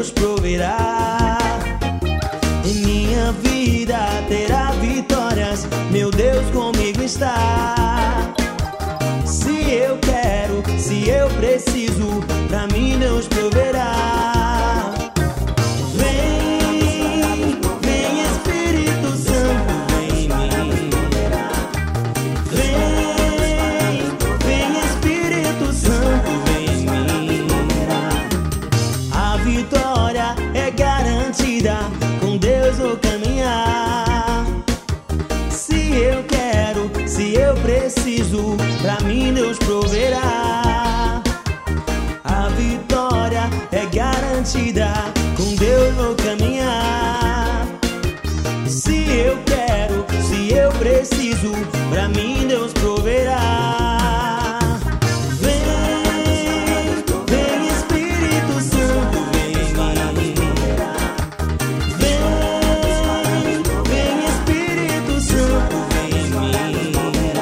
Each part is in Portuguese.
Deus proverá. Em minha vida terá vitórias, meu Deus comigo está. Se eu quero, se eu preciso, pra mim Deus proverá. Vem, vem Espírito Santo, vem em mim. Vem, vem Espírito Santo, vem em mim. A vitória é garantida, com Deus vou caminhar. Se eu quero, se eu preciso, pra mim Deus proverá. A vitória é garantida, com Deus vou caminhar. Se eu quero, se eu preciso, pra mim Deus proverá. Vem, vem Espírito Santo, vem em mim. Vem, vem Espírito Santo, vem em mim.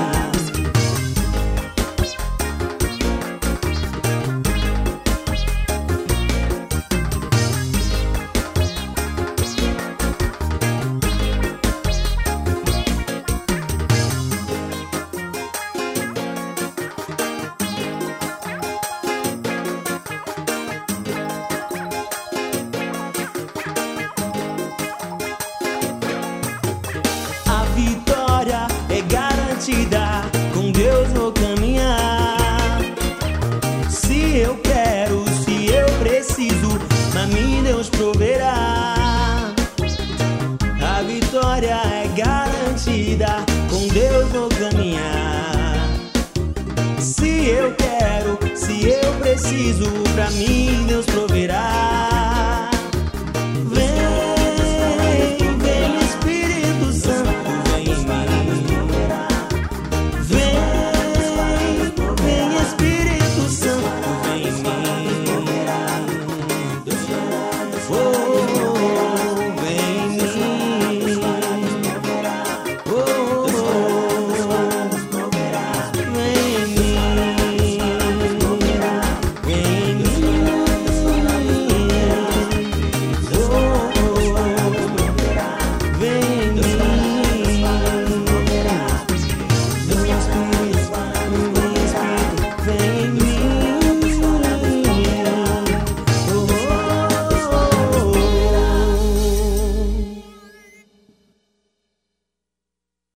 A vitória é garantida, com Deus vou caminhar. Se eu quero, se eu preciso, pra mim Deus proverá. A vitória é garantida, com Deus vou caminhar. Se eu quero, se eu preciso, pra mim Deus proverá.